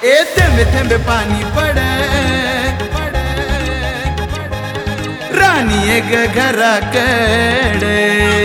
ए थेंबे थेंबे पाणी पडे राणी एक घराकडे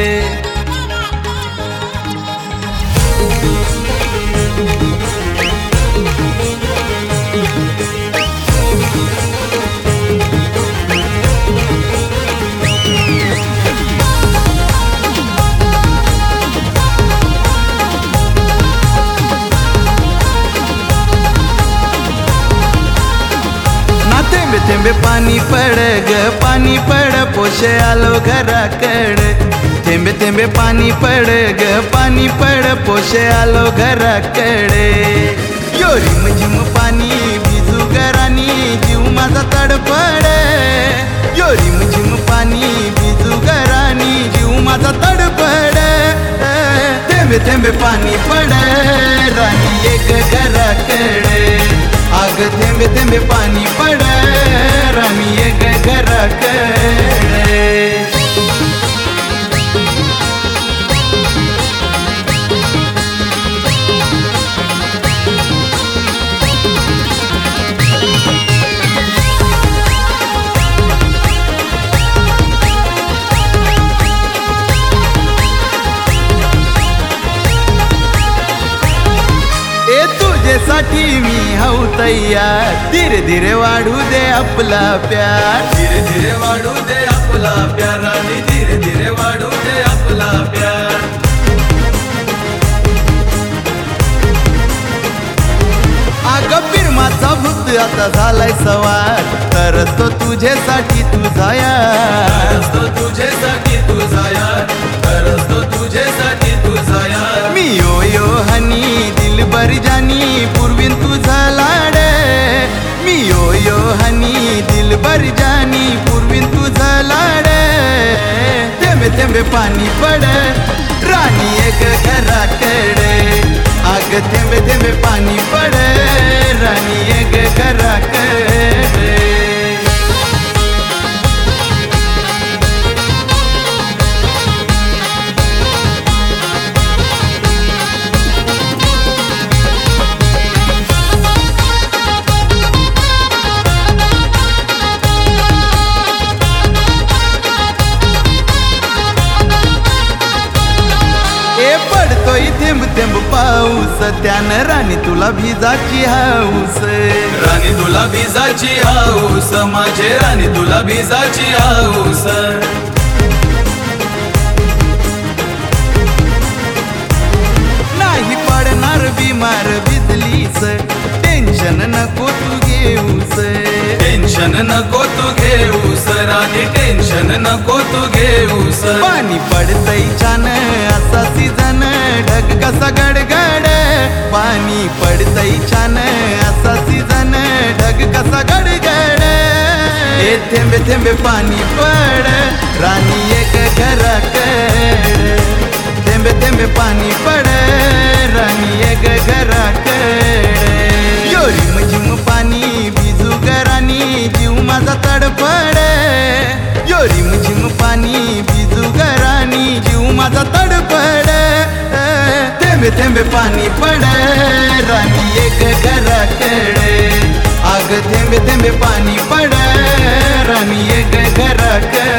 थेंबे थेंबे पाणी पड ग पाणी पड पोशे आलो घराकडे थेंबे थेंबे पाणी पड ग पाणी पड पोशे आलो घराकडे यो रिम झिम पाणी भिजू गरानी जीव माझा तडफड यो रिम झिम पाणी भिजू गरानी जीव माझा तडफड थेंबे थेंबे पाणी पड राणी एक घराकडे आग थेंबे थेंबे पाणी पड राणी एक घराकडे तुझ्यासाठी मी हाऊ तयार धीरे धीरे वाढू दे आपला प्यार धीरे धीरे वाढू दे आपला प्यार आणि धीरे धीरे वाढू दे आपला प्यार अग फिरमाचा भूत आता झालाय सवार तरच तो तुझ्यासाठी तुझा यार तो तुझ्यासाठी तुझा यार तरच तो तुझ्यासाठी तुझा यार मी यो यो हनी दिलबर जानी पूर्वीन तुझा लाड मी यो यो हनी दिलबर जानी पूर्वीन तुझा लाड थेंबे थेंबे पाणी पड राणी एक घराकडे आग थेंबे थेंबे पाणी पड राणी एक घराकडे पडतोय थेंब थेंब पाऊस त्यानं राणी तुला भिजाची हाऊस राणी तुला भिजाची हाऊस माझे राणी तुला भिजाची हाऊस नाही पडणार बिमार भिजलीस टेन्शन नको तू घेऊस टेन्शन नको तू घेऊस राणी टेन्शन नको तू घेऊस पाणी पडतय छान असा सीजन ढग कसा गडगड पाणी पडतय छान असा सीजन ढग कसा गडगड ए थेंबे थेंबे पाणी पड राणी एक घराकडे थेंबे थेंबे पाणी पड राणी एक घराकडे यो रिम झिम पाणी भिजू गरानी जीव माझा तडफड यो रिम झिम पाणी भिजू गरानी जीव माझा तडफड थेंबे थेंबे पाणी पड राणी एक घराकडे आग थेंबे थेंबे पाणी पड राणी एक घराकडे